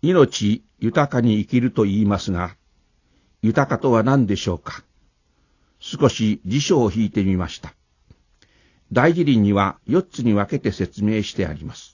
命豊かに生きると言いますが、豊かとは何でしょうか。少し辞書を引いてみました。大辞林には4つに分けて説明してあります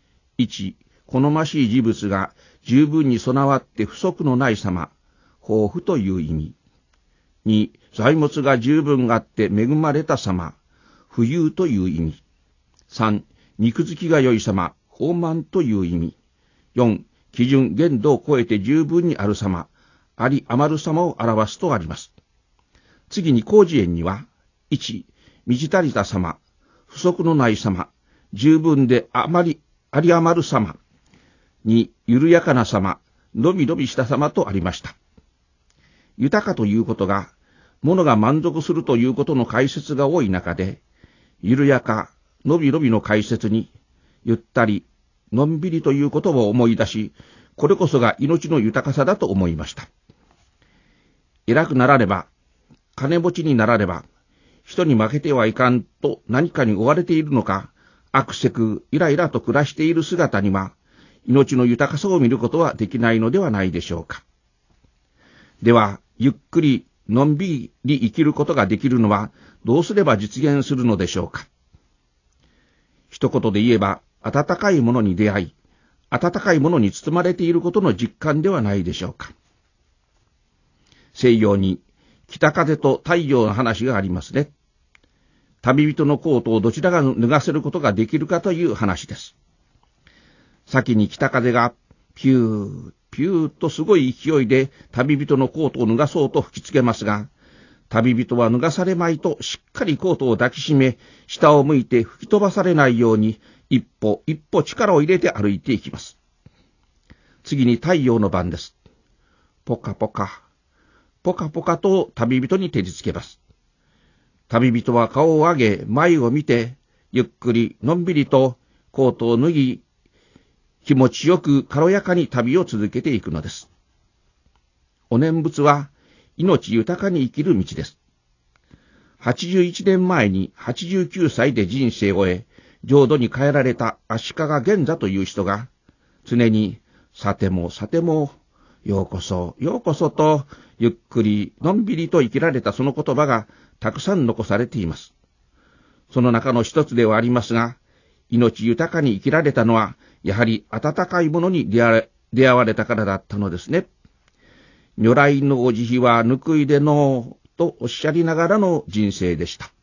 。1、好ましい事物が十分に備わって不足のない様、豊富という意味。2、財物が十分あって恵まれた様、富裕という意味。3、肉付きが良い様、豊満という意味。4、基準限度を超えて十分にある様、あり余る様を表すとあります。次に広辞苑には、1、満ち足りた様、不足のない様、十分であり余る様。2、緩やかな様、のびのびした様とありました。豊かということが、物が満足するということの解説が多い中で、緩やか、のびのびの解説に、ゆったり、のんびりということを思い出し、これこそが命の豊かさだと思いました。偉くなられば、金持ちになられば、人に負けてはいかんと何かに追われているのか、あくせくイライラと暮らしている姿には、命の豊かさを見ることはできないのではないでしょうか。では、ゆっくり、のんびり生きることができるのは、どうすれば実現するのでしょうか。一言で言えば、温かいものに出会い、温かいものに包まれていることの実感ではないでしょうか。西洋に北風と太陽の話がありますね。旅人のコートをどちらが脱がせることができるかという話です。先に北風がピュー、ピューとすごい勢いで旅人のコートを脱がそうと吹きつけますが、旅人は脱がされまいとしっかりコートを抱きしめ、下を向いて吹き飛ばされないように一歩一歩力を入れて歩いていきます。次に太陽の番です。ポカポカ、ポカポカと旅人に照りつけます。旅人は顔を上げ前を見て、ゆっくりのんびりとコートを脱ぎ、気持ちよく軽やかに旅を続けていくのです。お念仏は命豊かに生きる道です。81年前に89歳で人生を終え、浄土に帰られた足利源座という人が、常にさてもさても、ようこそようこそと、ゆっくりのんびりと生きられたその言葉がたくさん残されています。その中の一つではありますが、命豊かに生きられたのは、やはり温かいものに出会われたからだったのですね。如来のお慈悲はぬくいでのとおっしゃりながらの人生でした。